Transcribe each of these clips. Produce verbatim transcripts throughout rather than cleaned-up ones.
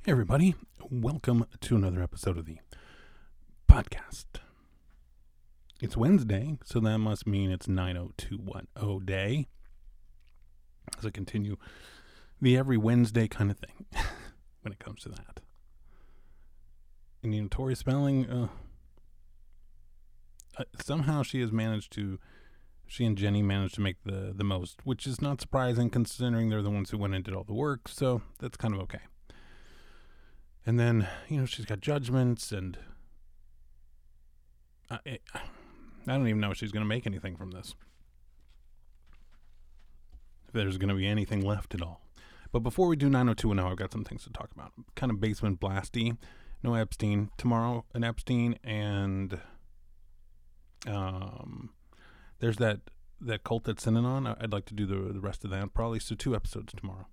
Hey everybody, welcome to another episode of the podcast. It's Wednesday, so that must mean it's nine oh two one oh day. As I continue the every Wednesday kind of thing when it comes to that. And you know, Tori Spelling, uh, uh, somehow she has managed to, she and Jenny managed to make the, the most, which is not surprising considering they're the ones who went and did all the work, so that's kind of okay. And then, you know, she's got judgments, and I, I don't even know if she's going to make anything from this. If there's going to be anything left at all. But before we do nine oh two one oh, I've got some things to talk about. Kind of basement blasty. No Epstein. Tomorrow, an Epstein, and um, there's that, that cult that's sitting on. I'd like to do the, the rest of that probably. So two episodes tomorrow.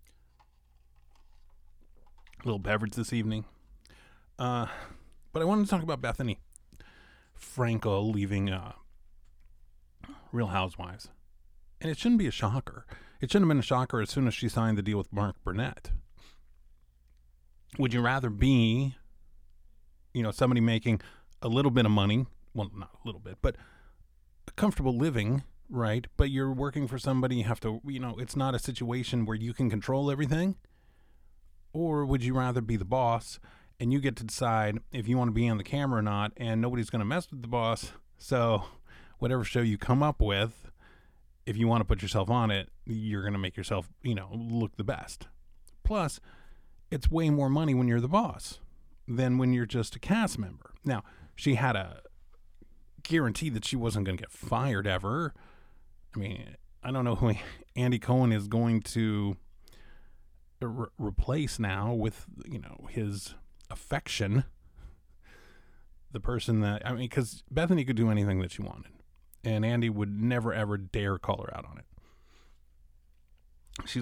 A little beverage this evening. Uh, but I wanted to talk about Bethany Frankel leaving uh, Real Housewives. And it shouldn't be a shocker. It shouldn't have been a shocker as soon as she signed the deal with Mark Burnett. Would you rather be, you know, somebody making a little bit of money, well, not a little bit, but a comfortable living, right? But you're working for somebody, you have to, you know, it's not a situation where you can control everything. Or would you rather be the boss and you get to decide if you want to be on the camera or not, and nobody's going to mess with the boss? So whatever show you come up with, if you want to put yourself on it, you're going to make yourself, you know, look the best. Plus, it's way more money when you're the boss than when you're just a cast member. Now, she had a guarantee that she wasn't going to get fired ever. I mean, I don't know who Andy Cohen is going to Re- replace now with, you know, his affection, the person that, I mean, because Bethany could do anything that she wanted, and Andy would never ever dare call her out on it. She's,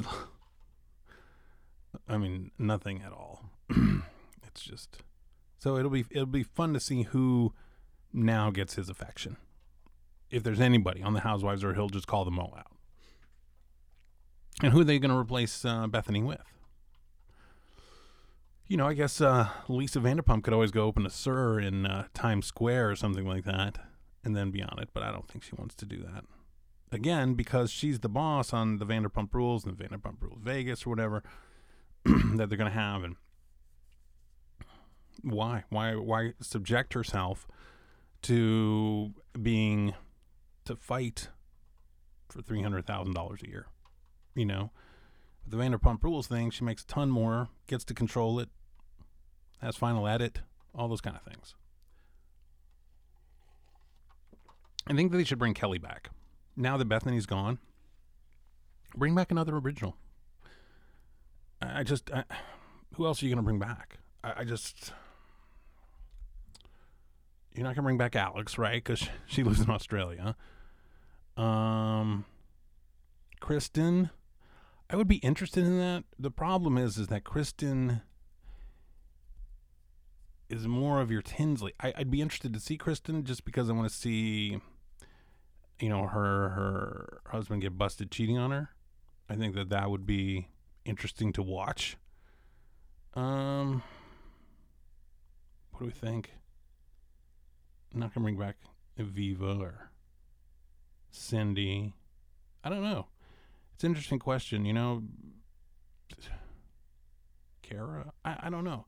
I mean, nothing at all. It's just, so it'll be it'll be fun to see who now gets his affection, if there's anybody on the Housewives, or he'll just call them all out. And who are they going to replace uh, Bethany with? You know, I guess uh, Lisa Vanderpump could always go open a S I R in uh, Times Square or something like that and then be on it, but I don't think she wants to do that. Again, because she's the boss on the Vanderpump Rules and the Vanderpump Rules Vegas or whatever that they're going to have. And why? Why Why subject herself to being, to fight for three hundred thousand dollars a year? You know, the Vanderpump Rules thing, she makes a ton more, gets to control it, has final edit, all those kind of things. I think that they should bring Kelly back. Now that Bethany's gone, bring back another original. I, I just, I, who else are you going to bring back? I, I just, you're not going to bring back Alex, right? Because she, she lives in Australia. Um, Kristen, I would be interested in that. The problem is, is that Kristen is more of your Tinsley. I, I'd be interested to see Kristen just because I want to see, you know, her her husband get busted cheating on her. I think that that would be interesting to watch. Um, what do we think? I'm not gonna bring back Aviva or Cindy. I don't know. It's an interesting question, you know. Kara? I, I don't know.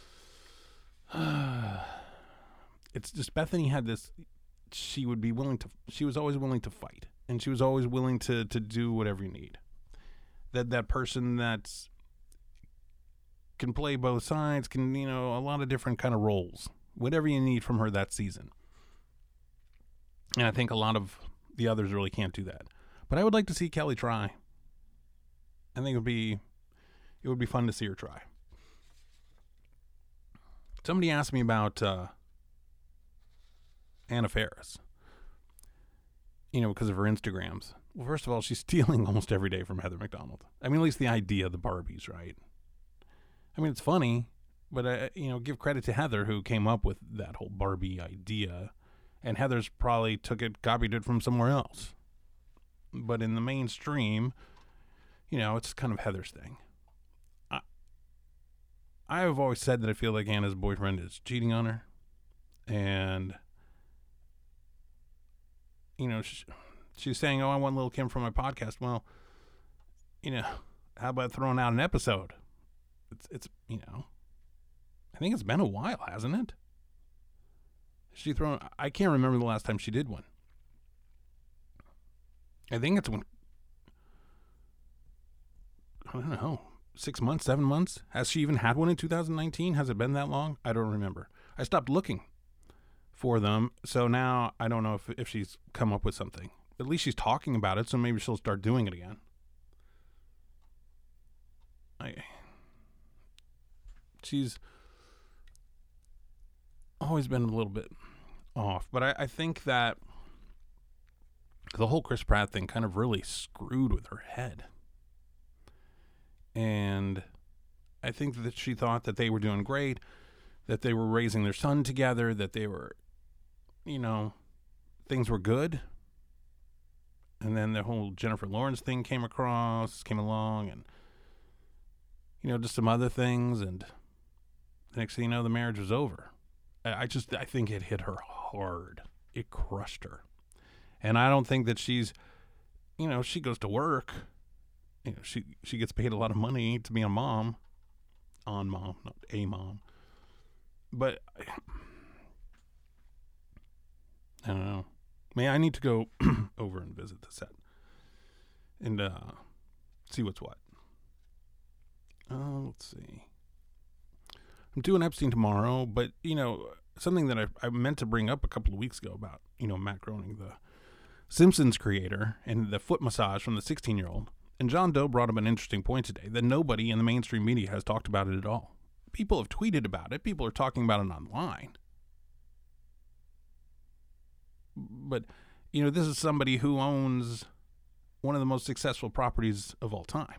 It's just Bethany had this, she would be willing to, she was always willing to fight. And she was always willing to, to do whatever you need. That that person that's can play both sides, can, you know, a lot of different kind of roles. Whatever you need from her that season. And I think a lot of the others really can't do that. But I would like to see Kelly try. I think it would be it would be fun to see her try. Somebody asked me about uh, Anna Faris. You know, because of her Instagrams. Well, first of all, she's stealing almost every day from Heather McDonald. I mean, at least the idea of the Barbies, right? I mean, it's funny, but, uh, you know, give credit to Heather who came up with that whole Barbie idea. And Heather's probably took it, copied it from somewhere else. But in the mainstream, you know, it's kind of Heather's thing. I, I have always said that I feel like Anna's boyfriend is cheating on her. And, you know, she, she's saying, oh, I want Lil' Kim for my podcast. Well, you know, how about throwing out an episode? It's, it's you know, I think it's been a while, hasn't it? She thrown, I can't remember the last time she did one. I think it's when, I don't know, six months, seven months? Has she even had one in two thousand nineteen? Has it been that long? I don't remember. I stopped looking for them, so now I don't know if, if she's come up with something. At least she's talking about it, so maybe she'll start doing it again. I, she's always been a little bit off, but I, I think that the whole Chris Pratt thing kind of really screwed with her head. And I think that she thought that they were doing great, that they were raising their son together, that they were, you know, things were good. And then the whole Jennifer Lawrence thing came across, came along, and, you know, just some other things. And the next thing you know, the marriage was over. I, I just, I think it hit her hard. It crushed her. And I don't think that she's, you know, she goes to work. You know, she, she gets paid a lot of money to be a mom. On mom, not a mom. But I don't know. Man, I need to go over and visit the set and uh, see what's what. Uh, let's see. I'm doing Epstein tomorrow, but, you know, something that I, I meant to bring up a couple of weeks ago about, you know, Matt Groening, the Simpsons creator, and the foot massage from the sixteen-year-old. And John Doe brought up an interesting point today that nobody in the mainstream media has talked about it at all. People have tweeted about it. People are talking about it online. But, you know, this is somebody who owns one of the most successful properties of all time.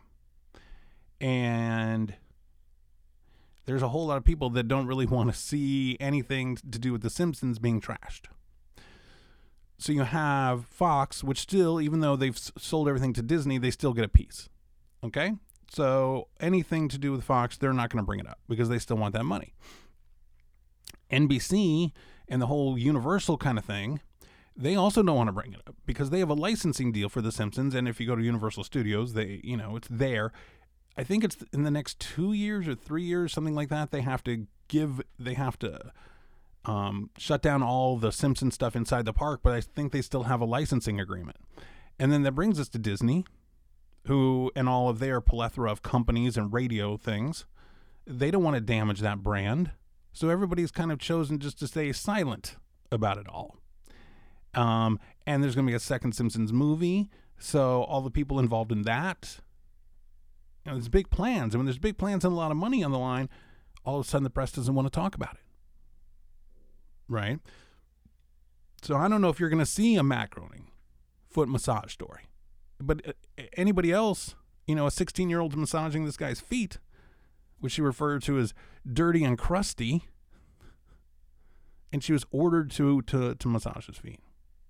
And there's a whole lot of people that don't really want to see anything to do with The Simpsons being trashed. So you have Fox, which still, even though they've sold everything to Disney, they still get a piece. Okay? So anything to do with Fox, they're not going to bring it up because they still want that money. N B C and the whole Universal kind of thing, they also don't want to bring it up because they have a licensing deal for The Simpsons. And if you go to Universal Studios, they, you know, it's there. I think it's in the next two years or three years, something like that. They have to give, they have to um, shut down all the Simpsons stuff inside the park, but I think they still have a licensing agreement. And then that brings us to Disney, who, and all of their plethora of companies and radio things, they don't want to damage that brand. So everybody's kind of chosen just to stay silent about it all. Um, and there's going to be a second Simpsons movie. So all the people involved in that, you know, there's big plans. And when there's big plans and a lot of money on the line, all of a sudden the press doesn't want to talk about it. Right? So I don't know if you're going to see a Matt Groening foot massage story. But uh, anybody else, you know, a sixteen-year-old massaging this guy's feet, which she referred to as dirty and crusty, and she was ordered to to, to massage his feet.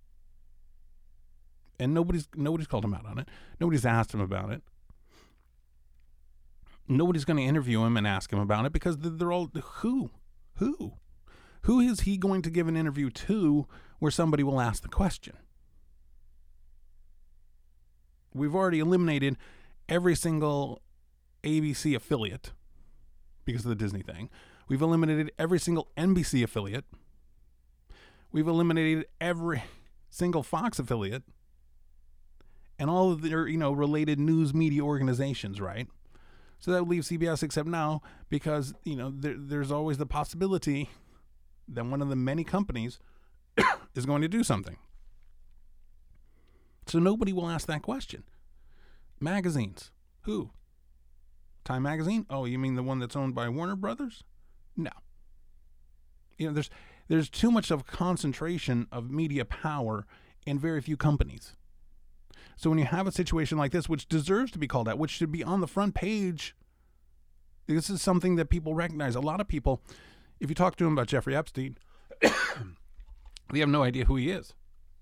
And nobody's nobody's called him out on it. Nobody's asked him about it. Nobody's going to interview him and ask him about it because they're all, who? Who? Who is he going to give an interview to where somebody will ask the question? We've already eliminated every single A B C affiliate because of the Disney thing. We've eliminated every single N B C affiliate. We've eliminated every single Fox affiliate and all of their, you know, related news media organizations, right? So that would leave C B S, except now, because, you know, there, there's always the possibility that one of the many companies is going to do something. So nobody will ask that question. Magazines. Who? Time Magazine? Oh, you mean the one that's owned by Warner Brothers? No. You know, there's there's too much of concentration of media power in very few companies. So when you have a situation like this, which deserves to be called out, which should be on the front page, this is something that people recognize. A lot of people, if you talk to them about Jeffrey Epstein, they have no idea who he is.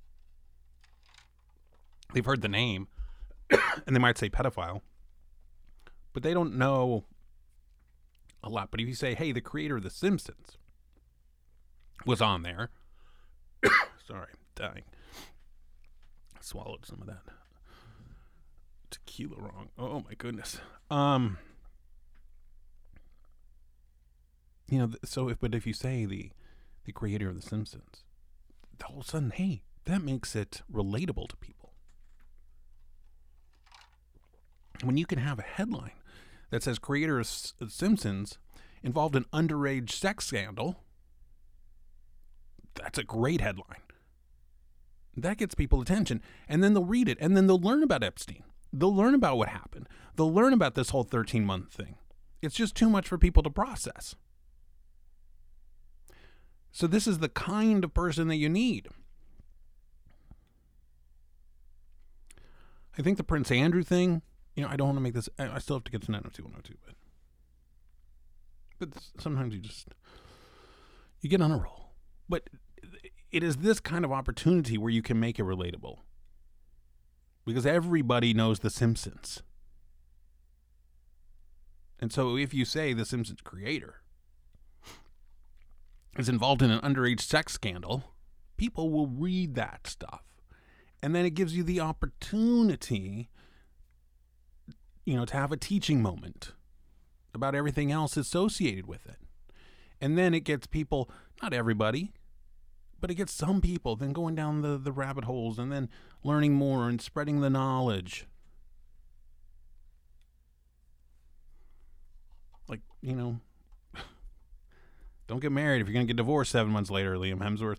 They've heard the name, and they might say pedophile, but they don't know a lot. But if you say, hey, the creator of The Simpsons was on there. Sorry, I'm dying. I swallowed some of that tequila wrong. Oh my goodness. Um, you know, so if, but if you say the, the creator of The Simpsons, all of a sudden, hey, that makes it relatable to people. When you can have a headline that says creator of Simpsons involved in underage sex scandal, that's a great headline. That gets people attention. And then they'll read it, and then they'll learn about Epstein. They'll learn about what happened. They'll learn about this whole thirteen-month thing. It's just too much for people to process. So this is the kind of person that you need. I think the Prince Andrew thing, you know, I don't want to make this, I still have to get to nine oh two one oh two, but, but sometimes you just, you get on a roll. But it is this kind of opportunity where you can make it relatable. Because everybody knows The Simpsons. And so if you say The Simpsons creator is involved in an underage sex scandal, people will read that stuff. And then it gives you the opportunity, you know, to have a teaching moment about everything else associated with it. And then it gets people, not everybody, but it gets some people then going down the, the rabbit holes and then learning more and spreading the knowledge. Like, you know, don't get married if you're going to get divorced seven months later, Liam Hemsworth,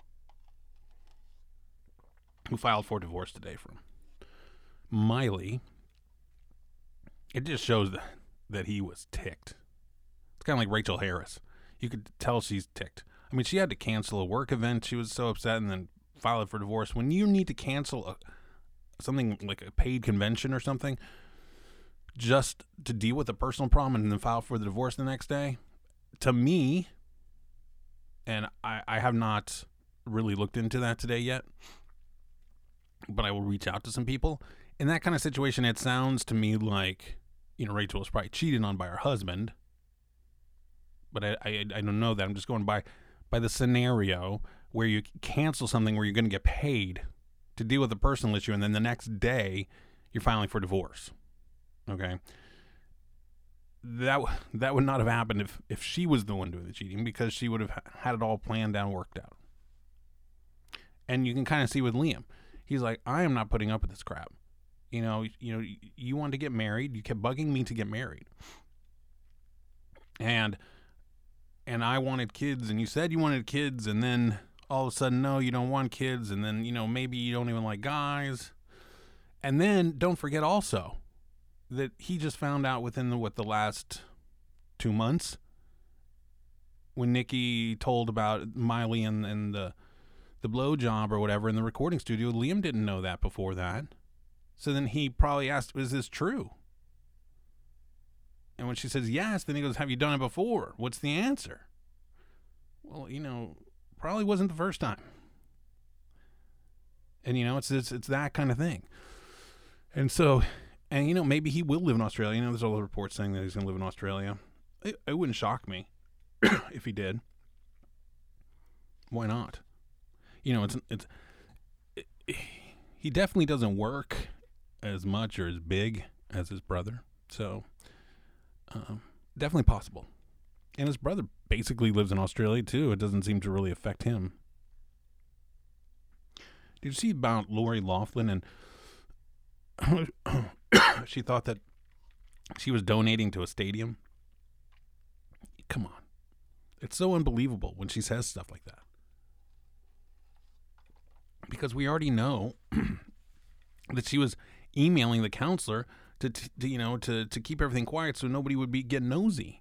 who filed for divorce today from Miley. It just shows that, that he was ticked. It's kind of like Rachel Harris. You could tell she's ticked. I mean, she had to cancel a work event. She was so upset and then filed for divorce. When you need to cancel a, something like a paid convention or something just to deal with a personal problem and then file for the divorce the next day, to me, and I, I have not really looked into that today yet, but I will reach out to some people. In that kind of situation, it sounds to me like, you know, Rachel was probably cheated on by her husband. But I, I, I don't know that. I'm just going by, by the scenario where you cancel something where you're going to get paid to deal with a personal issue, and then the next day you're filing for divorce. Okay? That that would not have happened if, if she was the one doing the cheating, because she would have had it all planned out and worked out. And you can kind of see with Liam. He's like, I am not putting up with this crap. You know, you know, you wanted to get married. You kept bugging me to get married. And and I wanted kids, and you said you wanted kids, and then all of a sudden, no, you don't want kids, and then, you know, maybe you don't even like guys. And then don't forget also that he just found out within the, what, the last two months when Nikki told about Miley and, and the the blowjob or whatever in the recording studio. Liam didn't know that before that. So then he probably asked, is this true? And when she says yes, then he goes, have you done it before? What's the answer? Well, you know, probably wasn't the first time. And, you know, it's it's, it's that kind of thing. And so, and, you know, maybe he will live in Australia. You know, there's all the reports saying that he's going to live in Australia. It, it wouldn't shock me if he did. Why not? You know, it's it's it, he definitely doesn't work as much or as big as his brother. So, um, definitely possible. And his brother basically lives in Australia, too. It doesn't seem to really affect him. Did you see about Lori Loughlin? And she thought that she was donating to a stadium. Come on. It's so unbelievable when she says stuff like that. Because we already know that she was emailing the counselor to, to you know, to, to keep everything quiet so nobody would be get nosy.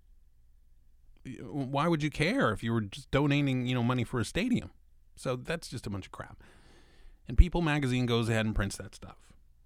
Why would you care if you were just donating, you know, money for a stadium? So that's just a bunch of crap. And People magazine goes ahead and prints that stuff.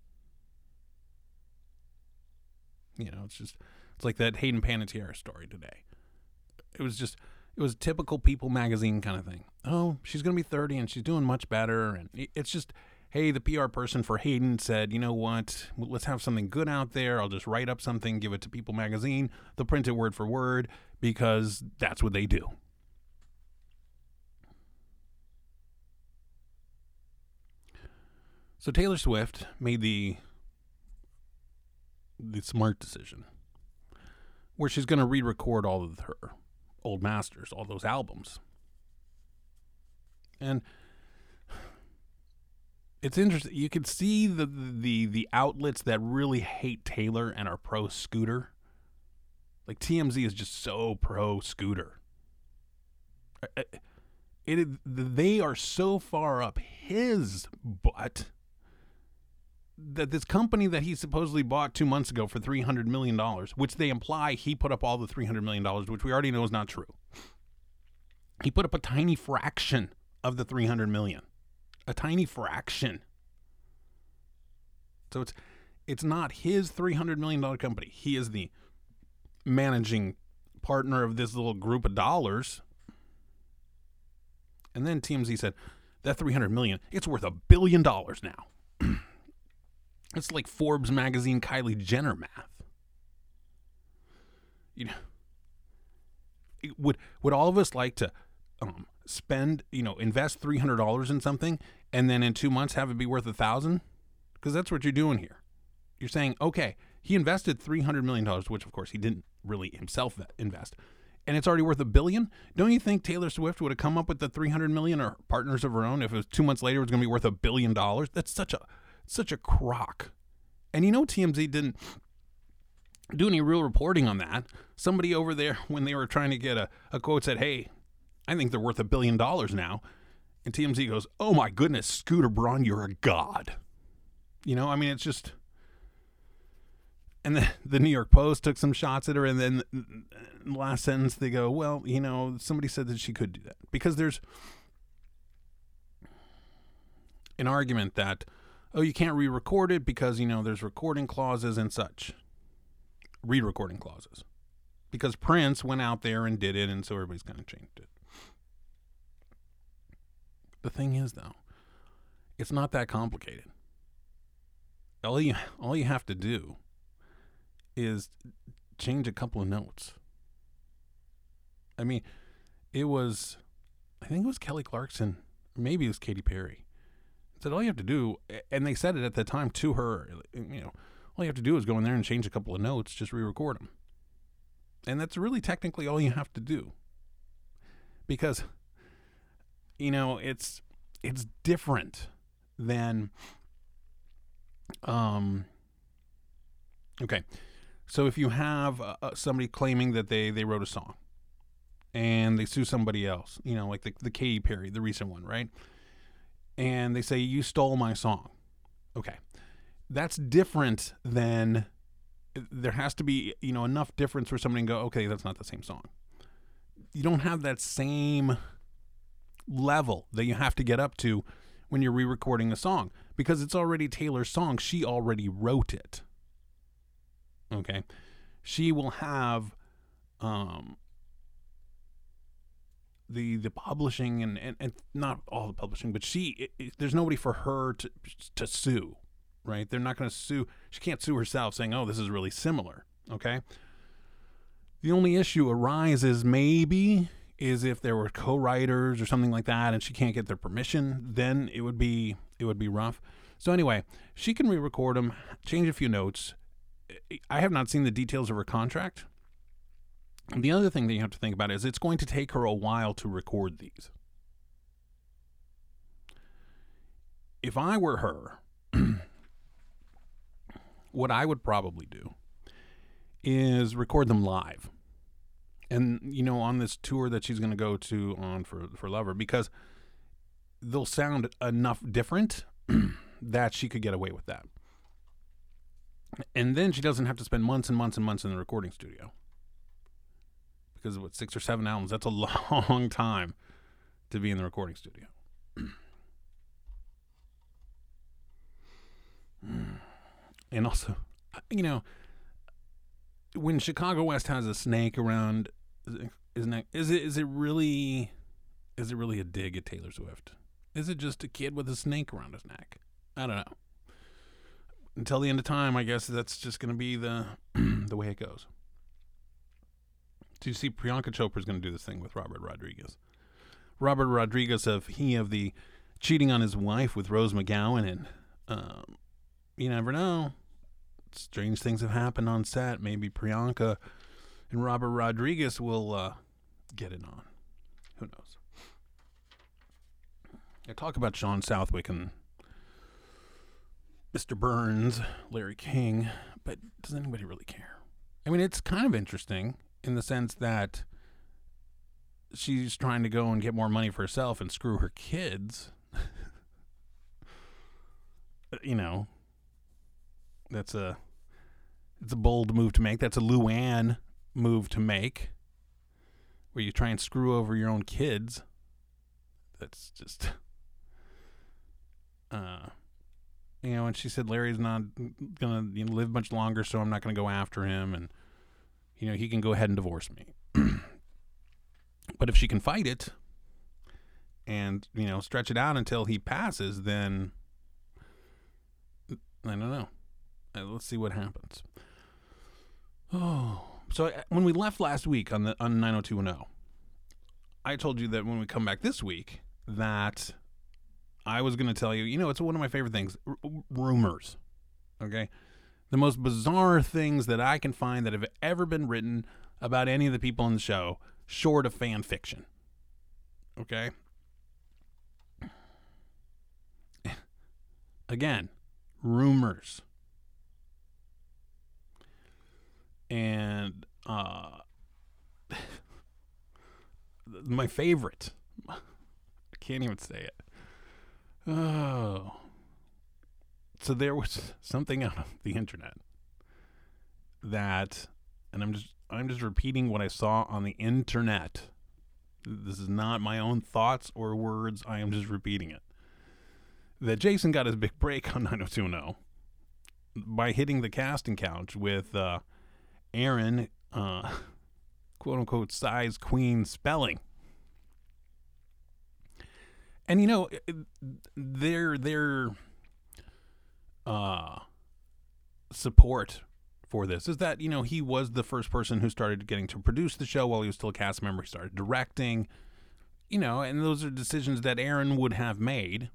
You know, it's just, it's like that Hayden Panettiere story today. It was just, it was a typical People magazine kind of thing. Oh, she's going to be thirty and she's doing much better. And it's just, hey, the P R person for Hayden said, you know what, let's have something good out there. I'll just write up something, give it to People Magazine. They'll print it word for word because that's what they do. So Taylor Swift made the the smart decision where she's going to re-record all of her old masters, all those albums. And it's interesting. You can see the, the the outlets that really hate Taylor and are pro Scooter. Like T M Z is just so pro Scooter. It, it, they are so far up his butt that this company that he supposedly bought two months ago for three hundred million dollars, which they imply he put up all the three hundred million dollars, which we already know is not true. He put up a tiny fraction of the three hundred million dollars. A tiny fraction. So it's it's not his three hundred million dollars company. He is the managing partner of this little group of dollars. And then T M Z said, that three hundred million dollars, it's worth a billion dollars now. It's like Forbes magazine Kylie Jenner math. You know, would would all of us like to um, spend, you know, invest three hundred dollars in something and then in two months have it be worth a thousand? Because that's what you're doing here. You're saying, okay, he invested three hundred million dollars, which of course he didn't really himself invest, and it's already worth a billion. Don't you think Taylor Swift would have come up with the three hundred million or partners of her own if it was two months later it was going to be worth a billion dollars? That's such a such a crock. And you know, T M Z didn't do any real reporting on that. Somebody over there, when they were trying to get a, a quote, said, hey, I think they're worth a billion dollars now. And T M Z goes, oh my goodness, Scooter Braun, you're a god. You know, I mean, it's just... And the, the New York Post took some shots at her, and then in the last sentence they go, well, you know, somebody said that she could do that. Because there's an argument that, oh, you can't re-record it because, you know, there's recording clauses and such. Re-recording clauses. Because Prince went out there and did it, and so everybody's kind of changed it. The thing is, though, it's not that complicated. All you, all you have to do is change a couple of notes. I mean, it was, I think it was Kelly Clarkson, maybe it was Katy Perry. Said all you have to do, and they said it at the time to her, you know, all you have to do is go in there and change a couple of notes, just re-record them. And that's really technically all you have to do. Because, you know, it's it's different than, um, okay, so if you have uh, somebody claiming that they, they wrote a song, and they sue somebody else, you know, like the, the Katy Perry, the recent one, right? And they say, you stole my song. Okay. That's different than, there has to be, you know, enough difference for somebody to go, okay, that's not the same song. You don't have that same level that you have to get up to when you're re-recording a song, because it's already Taylor's song. She already wrote it. Okay. She will have, um, the the publishing and, and, and not all the publishing, but she, it, it, there's nobody for her to to sue, right? They're not going to sue. She can't sue herself saying, oh, this is really similar, okay? The only issue arises maybe is if there were co-writers or something like that and she can't get their permission, then it would be it would be rough. So anyway, she can re-record them, change a few notes. I have not seen the details of her contract. And the other thing that you have to think about is it's going to take her a while to record these. If I were her, what I would probably do is record them live. And, you know, on this tour that she's going to go to on for, for Lover, because they'll sound enough different that she could get away with that. And then she doesn't have to spend months and months and months in the recording studio. Because what, six or seven albums, that's a long time to be in the recording studio. And also, you know, when Chicago West has a snake around, isn't it, is it is it really is it really a dig at Taylor Swift? Is it just a kid with a snake around his neck? I don't know. Until the end of time, I guess that's just going to be the the way it goes. Do you see Priyanka Chopra is going to do this thing with Robert Rodriguez? Robert Rodriguez, of he of the cheating on his wife with Rose McGowan, and um, you never know. Strange things have happened on set. Maybe Priyanka and Robert Rodriguez will uh, get it on. Who knows? I talk about Sean Southwick and Mister Burns, Larry King, but does anybody really care? I mean, it's kind of interesting in the sense that she's trying to go and get more money for herself and screw her kids. You know, that's a it's a bold move to make. That's a Luann move to make, where you try and screw over your own kids. That's just, uh, you know. And she said Larry's not gonna you know, live much longer, so I'm not gonna go after him, and you know he can go ahead and divorce me. But if she can fight it and, you know, stretch it out until he passes, then I don't know. Uh, let's see what happens. Oh, so I, when we left last week on the on nine oh two one oh, I told you that when we come back this week that I was going to tell you, you know, it's one of my favorite things, r- rumors. Okay? The most bizarre things that I can find that have ever been written about any of the people in the show, short of fan fiction. Okay? Again, rumors. And uh, my favorite, I can't even say it. Oh. So there was something out of the internet that, and I'm just I'm just repeating what I saw on the internet. This is not my own thoughts or words. I am just repeating it. That Jason got his big break on nine oh two one oh by hitting the casting couch with uh, Aaron, uh, quote unquote, size queen spelling. And you know, their their uh, support for this is that, you know, he was the first person who started getting to produce the show while he was still a cast member. He started directing, you know, and those are decisions that Aaron would have made.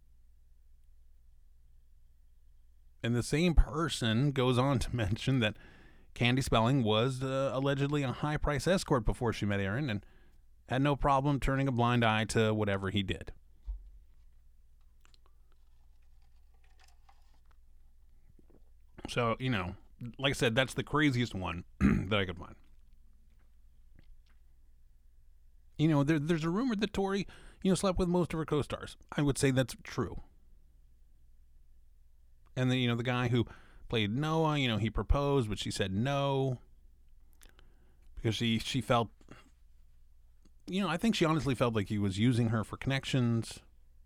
And the same person goes on to mention that Candy Spelling was uh, allegedly a high-price escort before she met Aaron and had no problem turning a blind eye to whatever he did. So, you know, like I said, that's the craziest one that I could find. You know, there, there's a rumor that Tori, you know, slept with most of her co-stars. I would say that's true. And then, you know, the guy who played Noah, you know, he proposed, but she said no. Because she, she felt, you know, I think she honestly felt like he was using her for connections.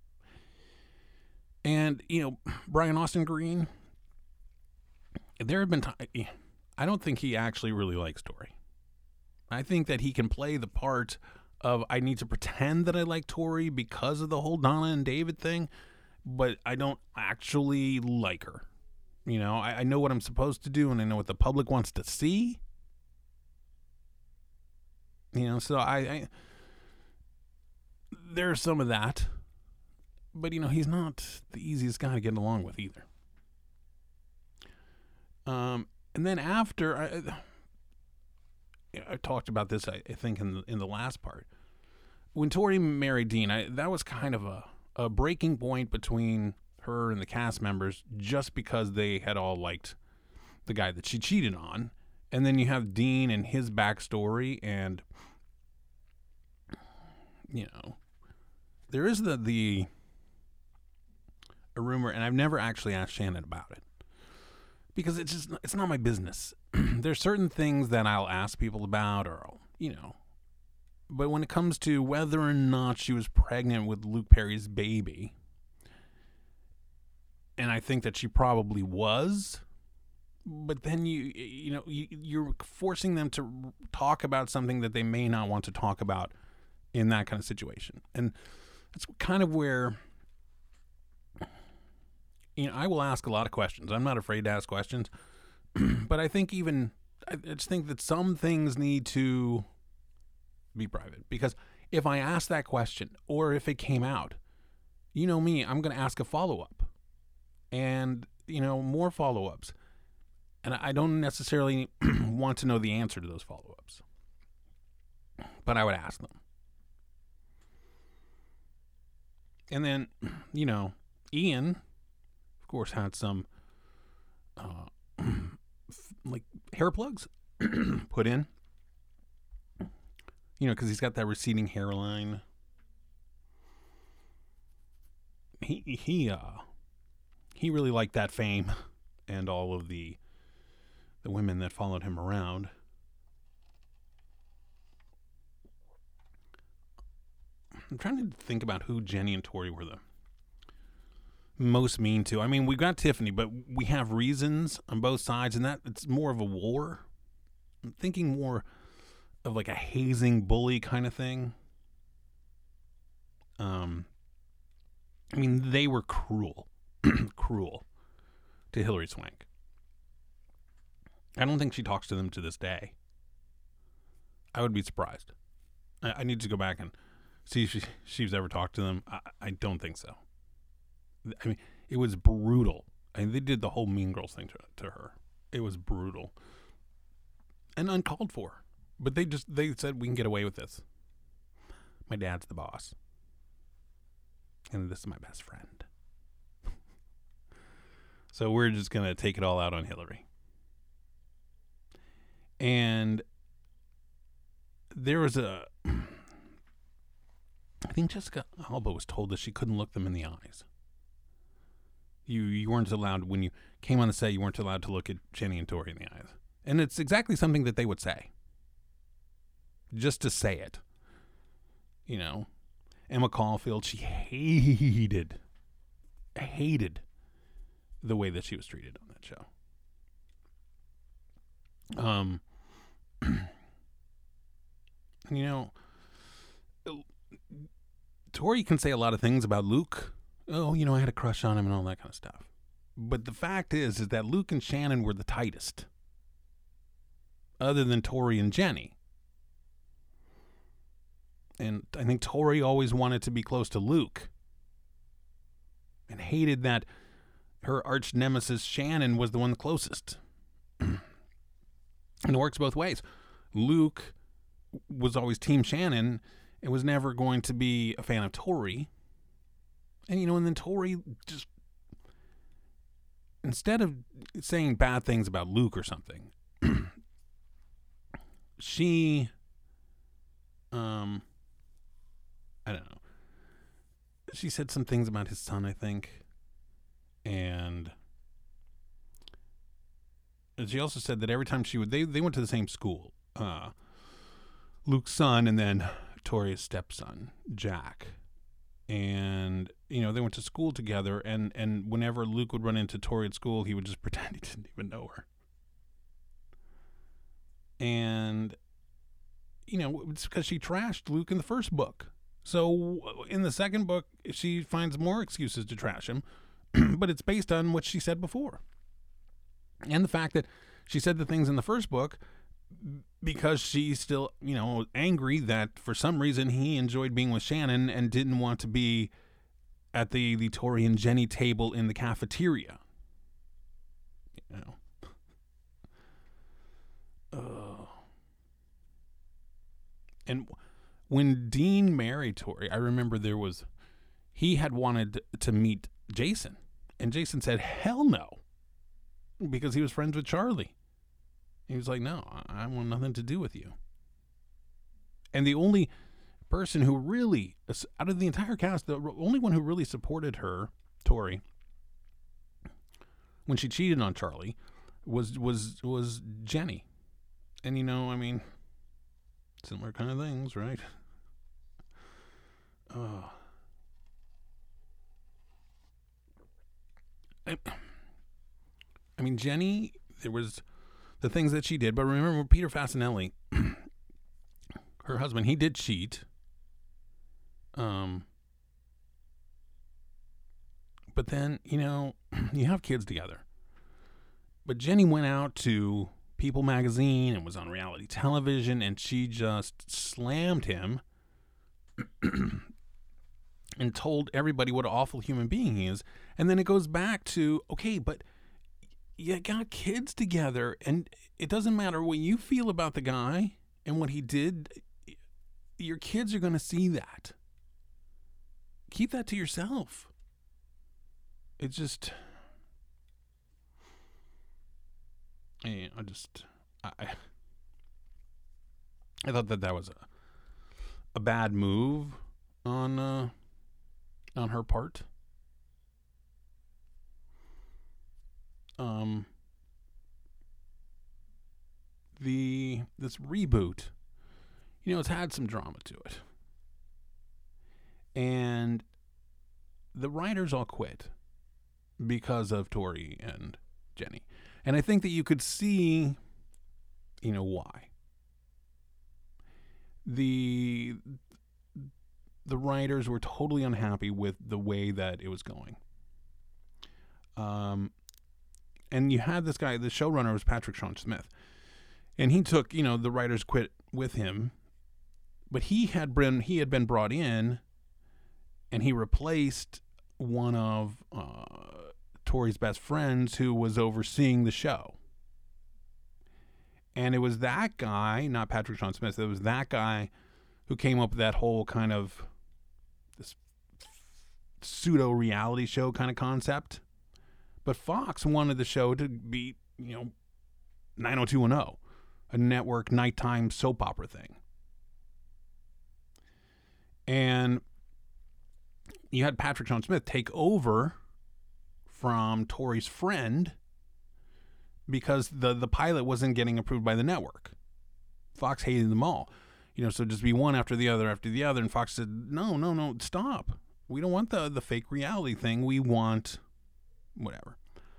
And, you know, Brian Austin Green, there have been times, I don't think he actually really likes Tori. I think that he can play the part of, I need to pretend that I like Tori because of the whole Donna and David thing, but I don't actually like her. You know, I, I know what I'm supposed to do, and I know what the public wants to see. You know, so I, I there's some of that. But, you know, he's not the easiest guy to get along with either. Um, and then after, I, I talked about this, I, I think, in the, in the last part. When Tori married Dean, I, that was kind of a, a breaking point between her and the cast members just because they had all liked the guy that she cheated on. And then you have Dean and his backstory, and, you know, there is the, the a rumor, and I've never actually asked Shannon about it. Because it's just, it's not my business. There's certain things that I'll ask people about, or, you know. But when it comes to whether or not she was pregnant with Luke Perry's baby, and I think that she probably was, but then you, you know, you, you're forcing them to talk about something that they may not want to talk about in that kind of situation. And that's kind of where you know, I will ask a lot of questions. I'm not afraid to ask questions, but I think even, I just think that some things need to be private, because if I ask that question or if it came out, you know me, I'm going to ask a follow-up and, you know, more follow-ups. And I don't necessarily want to know the answer to those follow-ups, but I would ask them. And then, you know, Ian, of course, had some uh, like hair plugs put in, you know, because he's got that receding hairline. He he uh he really liked that fame and all of the the women that followed him around. I'm trying to think about who Jenny and Tori were the most mean to. I mean, we got Tiffany, but we have reasons on both sides, and that it's more of a war. I'm thinking more of like a hazing bully kind of thing. Um, I mean, they were cruel, cruel to Hilary Swank. I don't think she talks to them to this day. I would be surprised. I, I need to go back and see if she, she's ever talked to them. I, I don't think so. I mean, it was brutal. I mean, they did the whole Mean Girls thing to, to her. It was brutal and uncalled for. But they just, they said, we can get away with this. My dad's the boss. And this is my best friend. So we're just going to take it all out on Hillary. And there was a, I think Jessica Alba was told that she couldn't look them in the eyes. You you weren't allowed, when you came on the set, you weren't allowed to look at Jenny and Tori in the eyes. And it's exactly something that they would say. Just to say it. You know, Emma Caulfield, she hated, hated the way that she was treated on that show. Um, you know, Tori can say a lot of things about Luke. Oh, you know, I had a crush on him and all that kind of stuff. But the fact is, is that Luke and Shannon were the tightest, other than Tori and Jenny. And I think Tori always wanted to be close to Luke and hated that her arch nemesis Shannon was the one the closest. And it works both ways. Luke was always Team Shannon and was never going to be a fan of Tori. And, you know, and then Tori just, instead of saying bad things about Luke or something, she, um, I don't know. She said some things about his son, I think. And she also said that every time she would, they, they went to the same school. Uh, Luke's son and then Tori's stepson, Jack. And, you know, they went to school together, and, and whenever Luke would run into Tori at school, he would just pretend he didn't even know her. And, you know, it's because she trashed Luke in the first book. So in the second book, she finds more excuses to trash him, but it's based on what she said before. And the fact that she said the things in the first book because she's still, you know, angry that for some reason he enjoyed being with Shannon and didn't want to be at the, the Tori and Jenny table in the cafeteria. You know. Uh. And when Dean married Tori, I remember there was, he had wanted to meet Jason. And Jason said, hell no. Because he was friends with Charlie. He was like, no, I want nothing to do with you. And the only person who really, out of the entire cast, the only one who really supported her, Tori, when she cheated on Charlie, was was was Jenny. And, you know, I mean, similar kind of things, right? Uh, I, I mean, Jenny, there was the things that she did, but remember Peter Fasinelli, her husband, he did cheat. Um, But then, you know, you have kids together. But Jenny went out to People magazine and was on reality television, and she just slammed him and told everybody what an awful human being he is. And then it goes back to, okay, but you got kids together, and it doesn't matter what you feel about the guy and what he did. Your kids are going to see that. Keep that to yourself. It just, I just, I, I thought that that was a, a bad move on, uh, on her part. Um, the, this reboot, you know, it's had some drama to it. And the writers all quit because of Tori and Jenny. And I think that you could see, you know, why. The the writers were totally unhappy with the way that it was going. Um, and you had this guy, the showrunner was Patrick Sean Smith. And he took, you know, the writers quit with him. But he had been, he had been brought in, and he replaced one of uh, Tori's best friends who was overseeing the show. And it was that guy, not Patrick Sean Smith, it was that guy who came up with that whole kind of this pseudo reality show kind of concept. But Fox wanted the show to be, you know, nine oh two one oh, a network nighttime soap opera thing. And you had Patrick Sean Smith take over from Tori's friend because the, the pilot wasn't getting approved by the network. Fox hated them all. You know, so just be one after the other after the other. And Fox said, no, no, no, stop. We don't want the, the fake reality thing. We want whatever.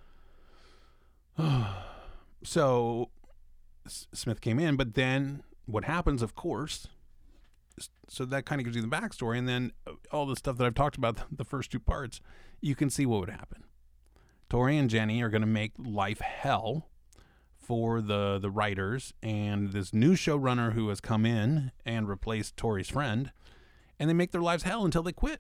So S- Smith came in, but then what happens, of course, so that kind of gives you the backstory, and then all the stuff that I've talked about, the first two parts, you can see what would happen. Tori and Jenny are going to make life hell for the, the writers, and this new showrunner who has come in and replaced Tori's friend, and they make their lives hell until they quit.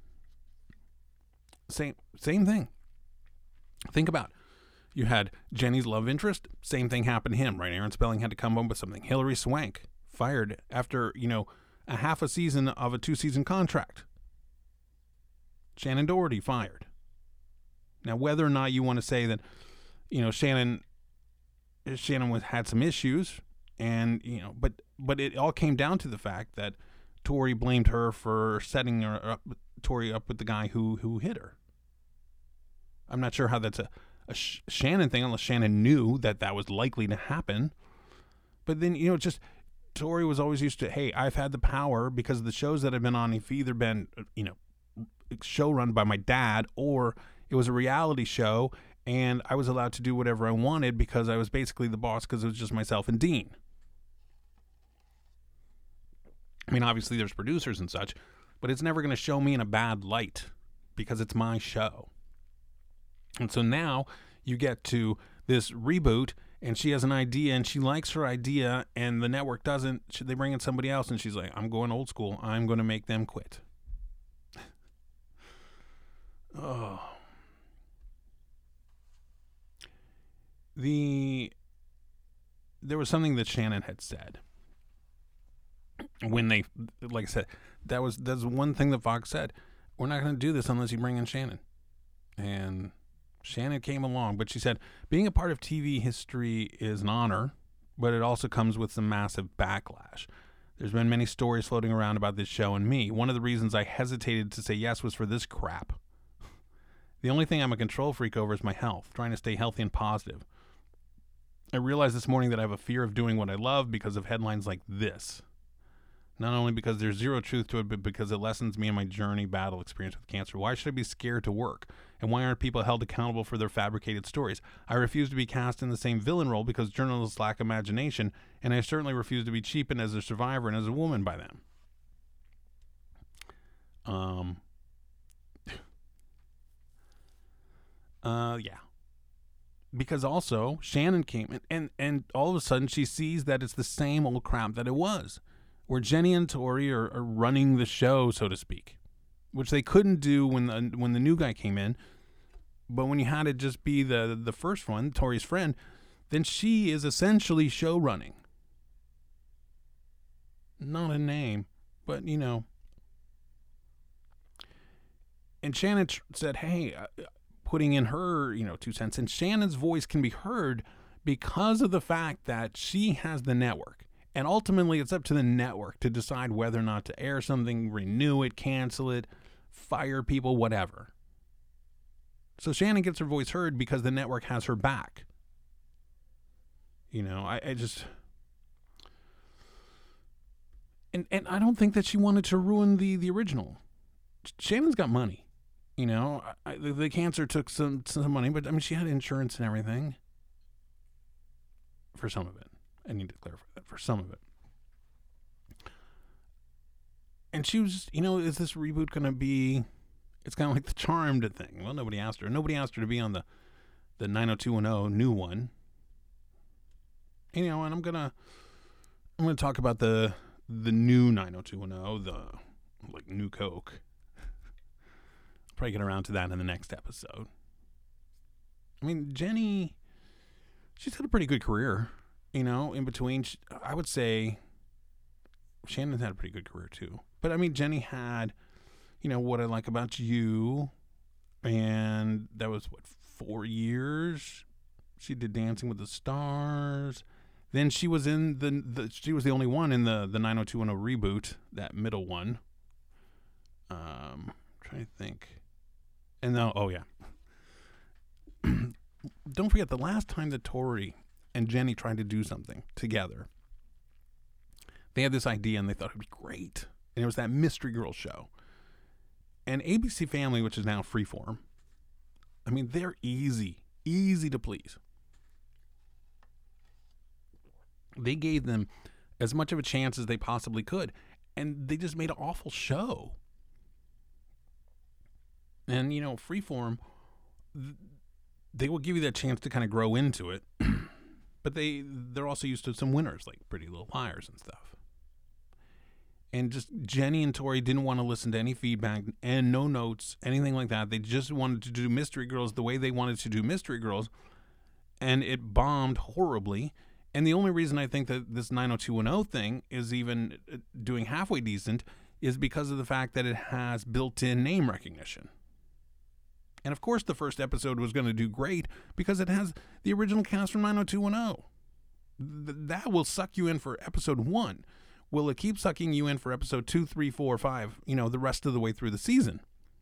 Same same thing. Think about it. You had Jenny's love interest, same thing happened to him, right? Aaron Spelling had to come up with something. Hilary Swank fired after, you know, a half a season of a two-season contract. Shannon Doherty fired. Now, whether or not you want to say that, you know, Shannon Shannon was, had some issues, and, you know, but but it all came down to the fact that Tori blamed her for setting her up, Tori up with the guy who who hit her. I'm not sure how that's a, a Sh- Shannon thing, unless Shannon knew that that was likely to happen. But then, you know, just Tori was always used to, hey, I've had the power because of the shows that I've been on. Have either been, you know, show run by my dad, or it was a reality show, and I was allowed to do whatever I wanted because I was basically the boss because it was just myself and Dean. I mean, obviously there's producers and such, but it's never going to show me in a bad light because it's my show. And so now you get to this reboot, and she has an idea, and she likes her idea, and the network doesn't. They bring in somebody else, and she's like, I'm going old school. I'm going to make them quit. Oh. The there was something that Shannon had said when they, like I said, that was that's one thing that Fox said. We're not going to do this unless you bring in Shannon. And Shannon came along, but she said, being a part of T V history is an honor, but it also comes with some massive backlash. There's been many stories floating around about this show and me. One of the reasons I hesitated to say yes was for this crap. The only thing I'm a control freak over is my health, trying to stay healthy and positive. I realized this morning that I have a fear of doing what I love because of headlines like this. Not only because there's zero truth to it, but because it lessens me in my journey battle experience with cancer. Why should I be scared to work? And why aren't people held accountable for their fabricated stories? I refuse to be cast in the same villain role because journalists lack imagination, and I certainly refuse to be cheapened as a survivor and as a woman by them. Um, Uh, yeah. Because also Shannon came and, and and all of a sudden she sees that it's the same old crap that it was, where Jenny and Tori are, are running the show, so to speak, which they couldn't do when the when the new guy came in. But when you had it just be the the first one, Tori's friend, then she is essentially show running. Not a name, but you know. And Shannon tr- said, "Hey." Uh, putting in her, you know, two cents. And Shannon's voice can be heard because of the fact that she has the network. And ultimately, it's up to the network to decide whether or not to air something, renew it, cancel it, fire people, whatever. So Shannon gets her voice heard because the network has her back. You know, I, I just... And and I don't think that she wanted to ruin the, the original. Shannon's got money. You know, I, the, the cancer took some some money, but I mean, she had insurance and everything. For some of it. I need to clarify that. For some of it. And she was, you know, is this reboot going to be, it's kind of like the Charmed thing. Well, nobody asked her. Nobody asked her to be on the, the nine oh two one oh new one. And, you know, and I'm going to, I'm going to talk about the, the new nine oh two one oh, the, like, new Coke. Probably get around to that in the next episode. I mean, Jenny, she's had a pretty good career, you know, in between. I would say Shannon's had a pretty good career too. But I mean, Jenny had, you know, What I Like About You, and that was, what, four years? She did Dancing with the Stars. Then she was in the, the she was the only one in the, the nine oh two one oh reboot, that middle one. Um, I'm trying to think. And now, oh yeah. Don't forget, the last time that Tori and Jenny tried to do something together, they had this idea and they thought it would be great. And it was that Mystery Girl show. And A B C Family, which is now Freeform, I mean, they're easy, easy to please. They gave them as much of a chance as they possibly could. And they just made an awful show. And, you know, Freeform, they will give you that chance to kind of grow into it. But they, they're also used to some winners, like Pretty Little Liars and stuff. And just Jenny and Tori didn't want to listen to any feedback and no notes, anything like that. They just wanted to do Mystery Girls the way they wanted to do Mystery Girls. And it bombed horribly. And the only reason I think that this nine oh two one oh thing is even doing halfway decent is because of the fact that it has built-in name recognition. And of course the first episode was going to do great because it has the original cast from nine oh two one oh. Th- that will suck you in for episode one. Will it keep sucking you in for episode two, three, four, five, you know, the rest of the way through the season?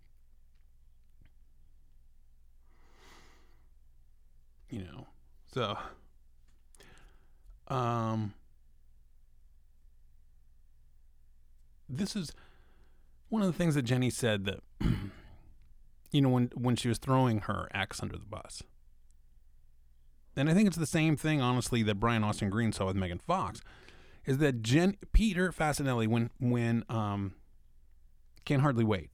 You know, so, um, this is one of the things that Jenny said that, you know, when, when she was throwing her ex under the bus. And I think it's the same thing, honestly, that Brian Austin Green saw with Megan Fox, is that Jen, Peter Facinelli, when, when, um, Can't Hardly Wait,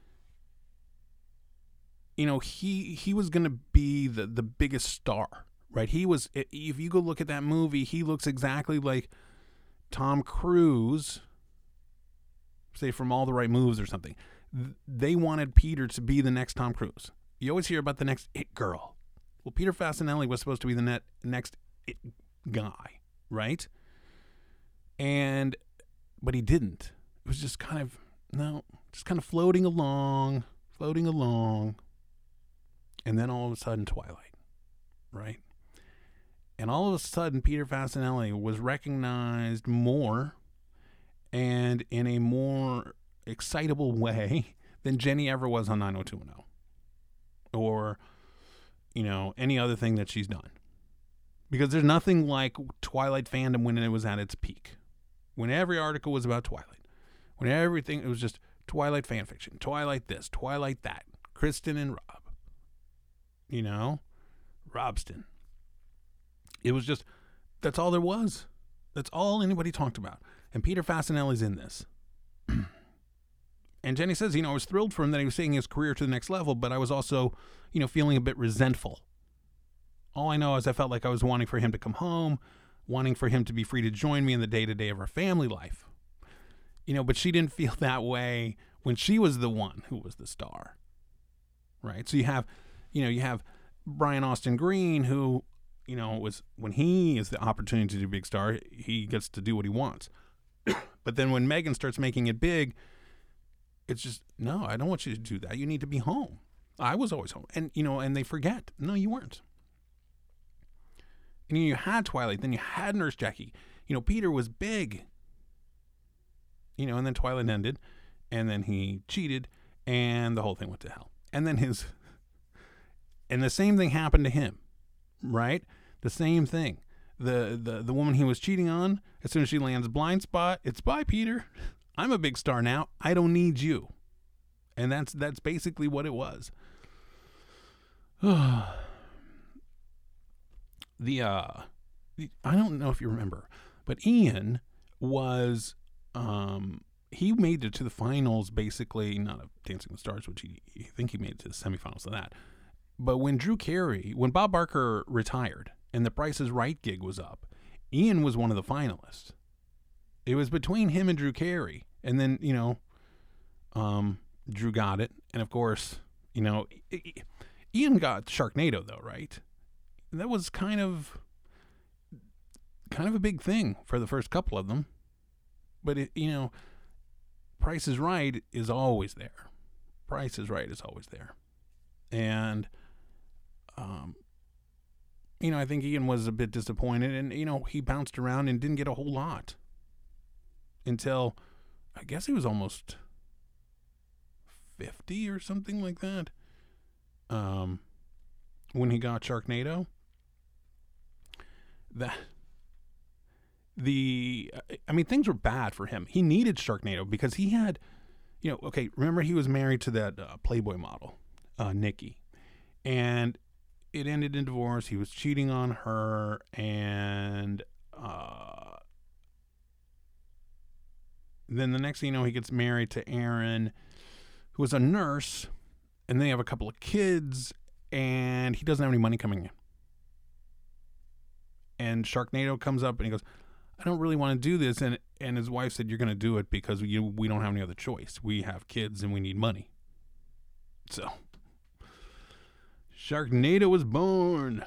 you know, he, he was going to be the, the biggest star, right? He was, if you go look at that movie, he looks exactly like Tom Cruise, say from All the Right Moves or something. They wanted Peter to be the next Tom Cruise. You always hear about the next it girl. Well, Peter Facinelli was supposed to be the net, next it guy, right? And, but he didn't. It was just kind of, no, just kind of floating along, floating along. And then all of a sudden, Twilight, right? And all of a sudden, Peter Facinelli was recognized more and in a more excitable way than Jenny ever was on nine oh two one oh. Or, you know, any other thing that she's done. Because there's nothing like Twilight fandom when it was at its peak. When every article was about Twilight. When everything, it was just Twilight fan fiction. Twilight this, Twilight that. Kristen and Rob. You know? Robston. It was just, that's all there was. That's all anybody talked about. And Peter Facinelli's in this. And Jenny says, you know, I was thrilled for him that he was taking his career to the next level, but I was also, you know, feeling a bit resentful. All I know is I felt like I was wanting for him to come home, wanting for him to be free to join me in the day-to-day of our family life. You know, but she didn't feel that way when she was the one who was the star. Right? So you have, you know, you have Brian Austin Green, who, you know, was when he is the opportunity to be a big star, he gets to do what he wants. But then when Megan starts making it big, it's just, no, I don't want you to do that. You need to be home. I was always home. And, you know, and they forget. No, you weren't. And you had Twilight, then you had Nurse Jackie. You know, Peter was big. You know, and then Twilight ended, and then he cheated, and the whole thing went to hell. And then his, and the same thing happened to him, right? The same thing. The, the, the woman he was cheating on, as soon as she lands Blind Spot, it's bye, Peter. I'm a big star now. I don't need you. And that's that's basically what it was. the uh, the, I don't know if you remember, but Ian was um he made it to the finals, basically, not of Dancing with the Stars, which he I think he made it to the semifinals of that. But when Drew Carey, when Bob Barker retired and the Price is Right gig was up, Ian was one of the finalists. It was between him and Drew Carey. And then, you know, um, Drew got it. And of course, you know, Ian got Sharknado though, right? That was kind of, kind of a big thing for the first couple of them. But, it, you know, Price is Right is always there. Price is Right is always there. And, um, you know, I think Ian was a bit disappointed, and, you know, he bounced around and didn't get a whole lot until, I guess he was almost fifty or something like that, um, when he got Sharknado. That, the, I mean, things were bad for him. He needed Sharknado because he had, you know, okay, remember he was married to that uh, Playboy model, uh, Nikki, and it ended in divorce. He was cheating on her, and uh, then the next thing you know, he gets married to Erin, who is a nurse, and they have a couple of kids, and he doesn't have any money coming in. And Sharknado comes up, and he goes, I don't really want to do this. And and his wife said, you're going to do it because we, we don't have any other choice. We have kids, and we need money. So Sharknado was born.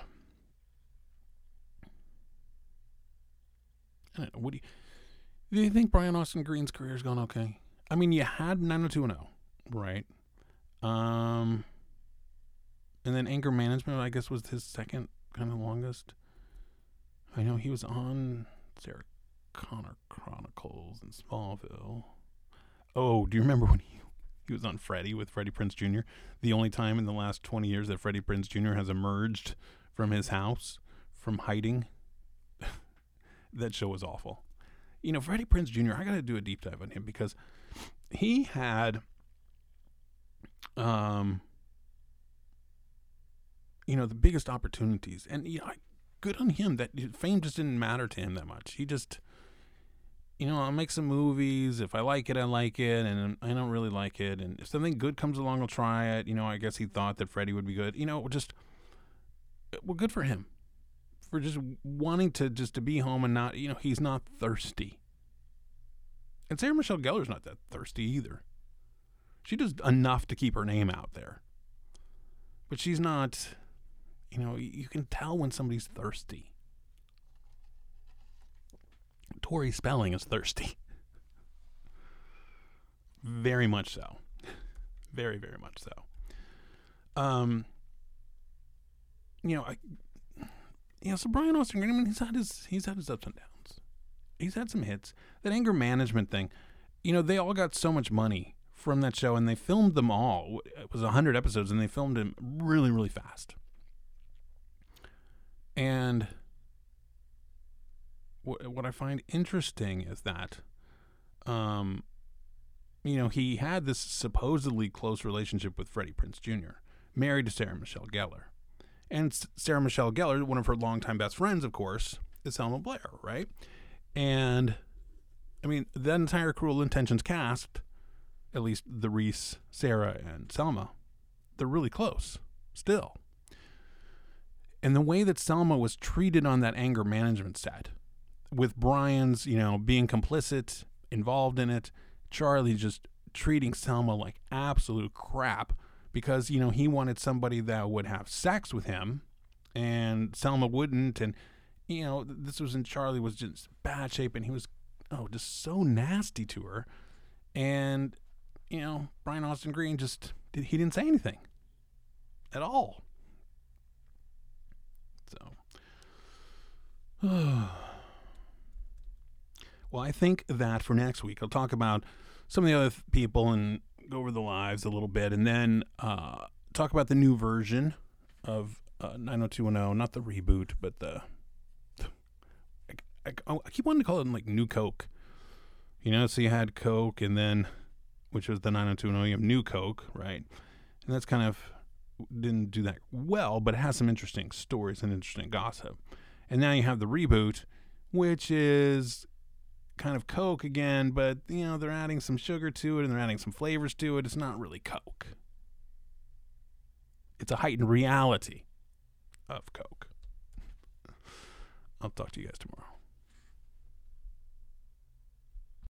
I don't know. What do you, do you think Brian Austin Green's career's gone okay? I mean, you had nine oh two one oh, right? Um, and then Anger Management, I guess, was his second kind of longest. I know he was on Sarah Connor Chronicles in Smallville. Oh, do you remember when he he was on Freddie with Freddie Prinze Junior? The only time in the last twenty years that Freddie Prinze Junior has emerged from his house, from hiding. That show was awful. You know, Freddie Prinze Junior, I got to do a deep dive on him because he had, um, you know, the biggest opportunities. And, you know, I, good on him that fame just didn't matter to him that much. He just, you know, I'll make some movies. If I like it, I like it. And I don't really like it. And if something good comes along, I'll try it. You know, I guess he thought that Freddie would be good. You know, just, well, good for him. For just wanting to just to be home and not, you know, he's not thirsty. And Sarah Michelle Gellar's not that thirsty either. She does enough to keep her name out there. But she's not, you know, you can tell when somebody's thirsty. Tori Spelling is thirsty. Very much so. Very, very much so. Um, you know, I... Yeah, so Brian Austin Green, I mean, he's had his he's had his ups and downs. He's had some hits. That Anger Management thing, you know, they all got so much money from that show, and they filmed them all. It was one hundred episodes, and they filmed them really, really fast. And what, what I find interesting is that, um, you know, he had this supposedly close relationship with Freddie Prinze Junior, married to Sarah Michelle Gellar. And Sarah Michelle Gellar, one of her longtime best friends, of course, is Selma Blair, right? And, I mean, that entire Cruel Intentions cast at least the Reese, Sarah, and Selma, they're really close still. And the way that Selma was treated on that anger management set, with Brian's, you know, being complicit, involved in it, Charlie just treating Selma like absolute crap because, you know, he wanted somebody that would have sex with him and Selma wouldn't. And, you know, this was when Charlie was just bad shape and he was, oh, just so nasty to her. And, you know, Brian Austin Green just, he didn't say anything at all. So, well, I think that for next week, I'll talk about some of the other th- people and go over the lives a little bit, and then uh, talk about the new version of uh, nine oh two one oh, not the reboot, but the, I, I, I keep wanting to call it like New Coke. You know, so you had Coke, and then, which was the nine oh two one oh, you have New Coke, right? And that's kind of, didn't do that well, but it has some interesting stories and interesting gossip. And now you have the reboot, which is kind of Coke again, but, you know, they're adding some sugar to it and they're adding some flavors to it. It's not really Coke. It's a heightened reality of Coke. I'll talk to you guys tomorrow.